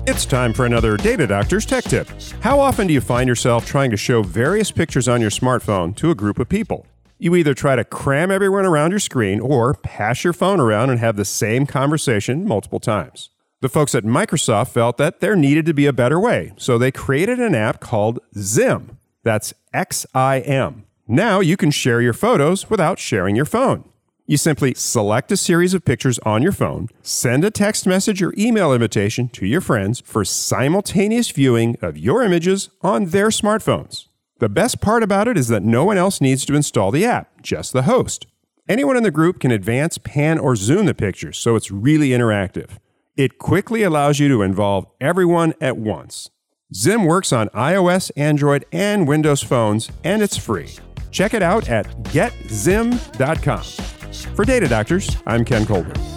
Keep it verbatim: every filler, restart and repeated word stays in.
It's time for another Data Doctor's Tech Tip. How often do you find yourself trying to show various pictures on your smartphone to a group of people? You either try to cram everyone around your screen or pass your phone around and have the same conversation multiple times. The folks at Microsoft felt that there needed to be a better way, so they created an app called Xim. That's X I M. Now you can share your photos without sharing your phone. You simply select a series of pictures on your phone, send a text message or email invitation to your friends for simultaneous viewing of your images on their smartphones. The best part about it is that no one else needs to install the app, just the host. Anyone in the group can advance, pan, or zoom the pictures, so it's really interactive. It quickly allows you to involve everyone at once. Xim works on iOS, Android, and Windows phones, and it's free. Check it out at get xim dot com. For Data Doctors, I'm Ken Colbert.